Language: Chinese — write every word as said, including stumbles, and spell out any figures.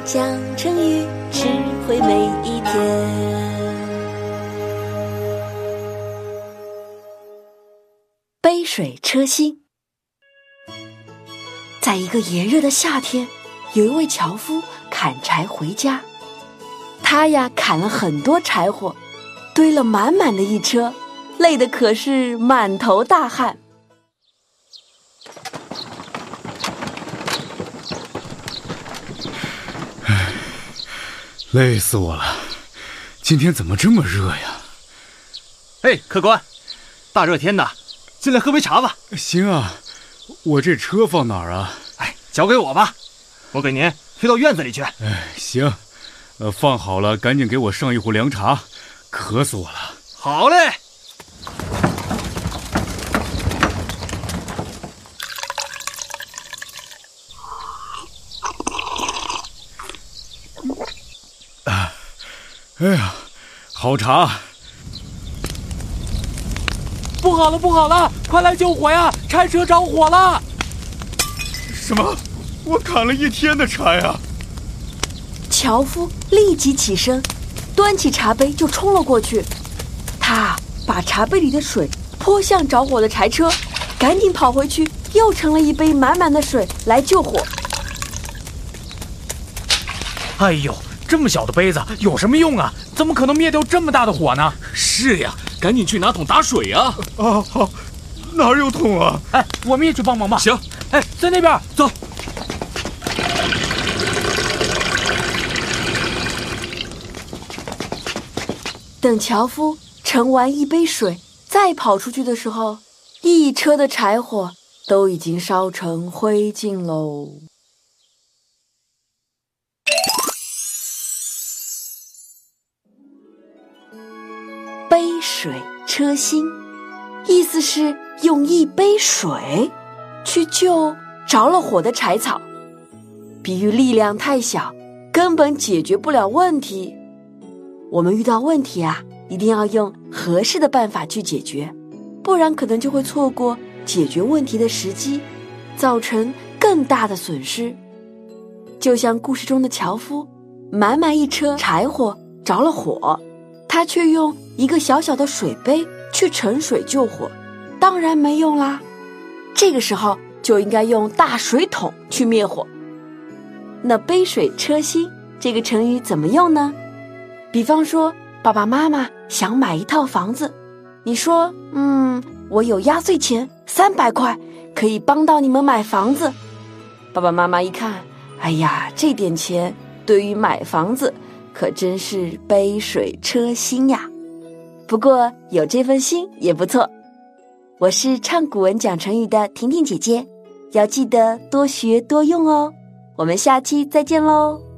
讲成语，智慧每一天。杯水车薪。在一个炎热的夏天，有一位樵夫砍柴回家，他呀砍了很多柴火，堆了满满的一车，累得可是满头大汗。 唉，累死我了，今天怎么这么热呀？ 嘿，客官，大热天的，进来喝杯茶吧。 行啊，我这车放哪儿啊？ 哎，交给我吧，我给您推到院子里去。 哎，行，呃，放好了，赶紧给我上一壶凉茶，渴死我了。 好嘞。 啊，哎呀，好茶！ 不好了，不好了，快来救火呀！柴车着火了！ 什么？我砍了一天的柴啊！ 樵夫立即起身，端起茶杯就冲了过去。他把茶杯里的水泼向着火的柴车，赶紧跑回去，又盛了一杯满满的水来救火。 哎呦，这么小的杯子有什么用啊？怎么可能灭掉这么大的火呢？ 是呀，赶紧去拿桶打水啊！ 啊，好，哪有桶啊？ 哎，我们也去帮忙吧。 行， 哎，在那边走。 等樵夫盛完一杯水，再跑出去的时候，一车的柴火都已经烧成灰烬喽。杯水车薪，意思是用一杯水去救着了火的柴草，比喻力量太小，根本解决不了问题。我们遇到问题啊，一定要用合适的办法去解决，不然可能就会错过解决问题的时机，造成更大的损失。就像故事中的樵夫，满满一车柴火着了火，他却用一个小小的水杯去盛水救火，当然没用啦。这个时候就应该用大水桶去灭火。那杯水车薪这个成语怎么用呢？比方说，爸爸妈妈想买一套房子，你说，嗯，我有压岁钱三百块，可以帮到你们买房子。爸爸妈妈一看，哎呀，这点钱对于买房子可真是杯水车薪呀。不过有这份心也不错。我是唱古文讲成语的婷婷姐姐，要记得多学多用哦。我们下期再见喽。